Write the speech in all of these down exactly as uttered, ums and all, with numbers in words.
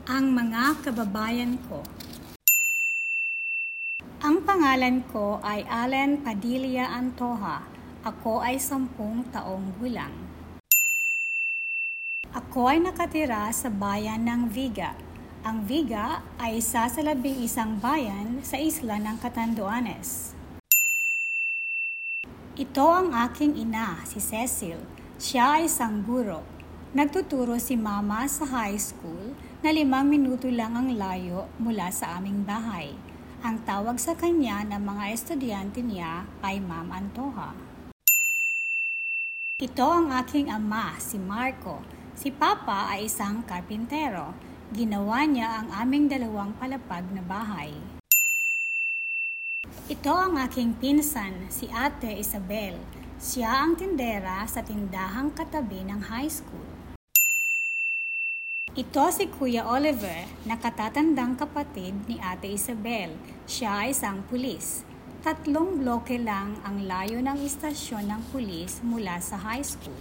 Ang mga kababayan ko. Ang pangalan ko ay Allen Padilla Antoja. Ako ay sampung taong gulang. Ako ay nakatira sa bayan ng Viga. Ang Viga ay isa sa labing isang bayan sa isla ng Catanduanes. Ito ang aking ina, si Cecil. Siya ay isang guro. Nagtuturo si Mama sa high school na limang minuto lang ang layo mula sa aming bahay. Ang tawag sa kanya ng mga estudyante niya ay Ma'am Antoja. Ito ang aking ama, si Marco. Si Papa ay isang karpintero. Ginawa niya ang aming dalawang palapag na bahay. Ito ang aking pinsan, si Ate Isabel. Siya ang tindera sa tindahang katabi ng high school. Ito si Kuya Oliver, nakatatandang kapatid ni Ate Isabel. Siya ay isang pulis. Tatlong bloke lang ang layo ng istasyon ng pulis mula sa high school.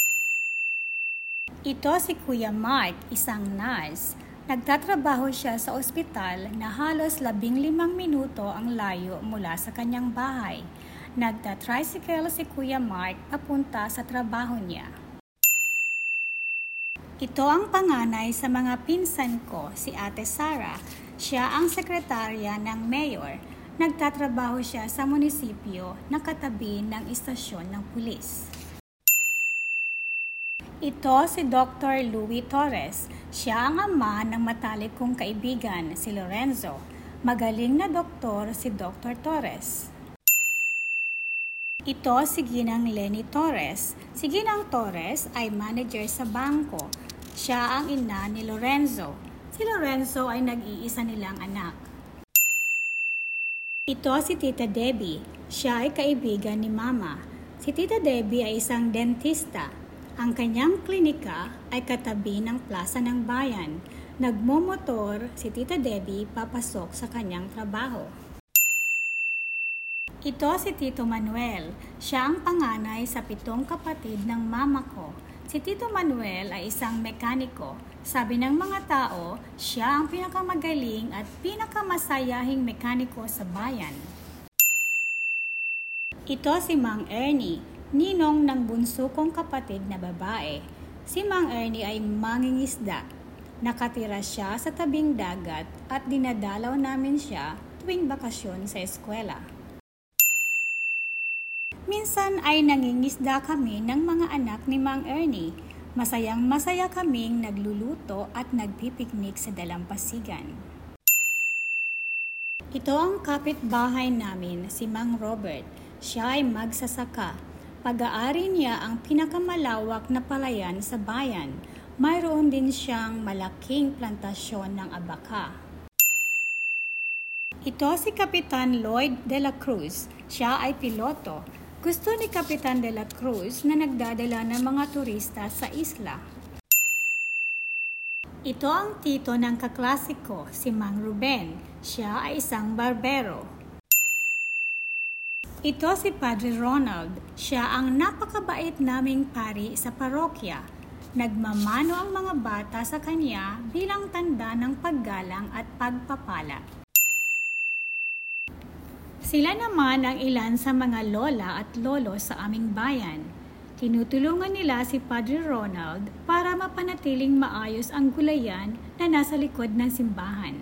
Ito si Kuya Mark, isang nurse. Nagtatrabaho siya sa ospital na halos labing limang minuto ang layo mula sa kanyang bahay. Nagta-tricycle si Kuya Mark papunta sa trabaho niya. Ito ang panganay sa mga pinsan ko, si Ate Sara. Siya ang sekretarya ng mayor. Nagtatrabaho siya sa munisipyo na katabi ng istasyon ng pulis. Ito si Doctor Louie Torres. Siya ang ama ng matalik kong kaibigan, si Lorenzo. Magaling na doktor si Doctor Torres. Ito si Ginang Lenny Torres. Si Ginang Torres ay manager sa bangko. Siya ang ina ni Lorenzo. Si Lorenzo ay nag-iisa nilang anak. Ito si Tita Debbie. Siya ay kaibigan ni Mama. Si Tita Debbie ay isang dentista. Ang kanyang klinika ay katabi ng plaza ng bayan. Nagmomotor si Tita Debbie papasok sa kanyang trabaho. Ito si Tito Manuel. Siya ang panganay sa pitong kapatid ng mama ko. Si Tito Manuel ay isang mekaniko. Sabi ng mga tao, siya ang pinakamagaling at pinakamasayahing mekaniko sa bayan. Ito si Mang Ernie, ninong ng bunso kong kapatid na babae. Si Mang Ernie ay mangingisda. Nakatira siya sa tabing dagat at dinadalaw namin siya tuwing bakasyon sa eskwela. Minsan ay nangingisda kami ng mga anak ni Mang Ernie. Masayang masaya kaming nagluluto at nagpipiknik sa dalampasigan. Ito ang kapitbahay namin, si Mang Robert. Siya ay magsasaka. Pag-aari niya ang pinakamalawak na palayan sa bayan. Mayroon din siyang malaking plantasyon ng abaka. Ito si Kapitan Lloyd de la Cruz. Siya ay piloto. Gusto ni Kapitan de la Cruz na nagdadala ng mga turista sa isla. Ito ang tito ng kaklase ko, si Mang Ruben. Siya ay isang barbero. Ito si Padre Ronald. Siya ang napakabait naming pari sa parokya. Nagmamano ang mga bata sa kanya bilang tanda ng paggalang at pagpapala. Sila naman ang ilan sa mga lola at lolo sa aming bayan. Tinutulungan nila si Padre Ronald para mapanatiling maayos ang gulayan na nasa likod ng simbahan.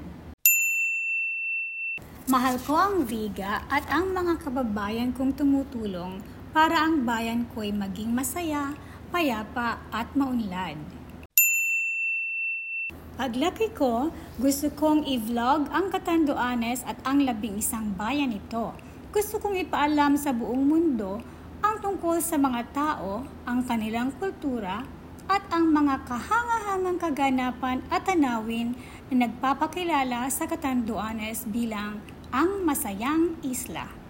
Mahal ko ang Viga at ang mga kababayan kong tumutulong para ang bayan ko'y maging masaya, payapa at maunlad. Paglaki ko, gusto kong i-vlog ang Catanduanes at ang labing isang bayan nito. Gusto kong ipaalam sa buong mundo ang tungkol sa mga tao, ang kanilang kultura, at ang mga kahangahangang kaganapan at tanawin na nagpapakilala sa Catanduanes bilang ang masayang isla.